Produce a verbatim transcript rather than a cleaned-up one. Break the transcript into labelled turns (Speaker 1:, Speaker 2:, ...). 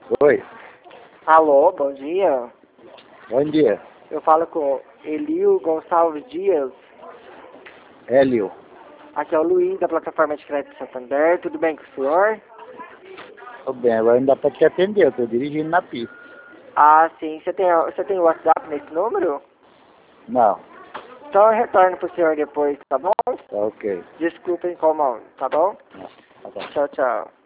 Speaker 1: Oi,
Speaker 2: Alô, bom dia.
Speaker 1: bom dia.
Speaker 2: Eu falo com Elio Gonçalves Dias.
Speaker 1: Hélio.
Speaker 2: Aqui é o Luiz, da plataforma de crédito Santander. Tudo bem com o senhor?
Speaker 1: Tudo bem, agora não dá pra te atender, eu tô dirigindo na pista.
Speaker 2: Ah, sim. Você tem, você tem o WhatsApp nesse número?
Speaker 1: Não,
Speaker 2: Então eu retorno pro senhor depois, tá bom?
Speaker 1: tá ok.
Speaker 2: Desculpa o incômodo, tá bom?
Speaker 1: Tá bom.
Speaker 2: Tchau, tchau.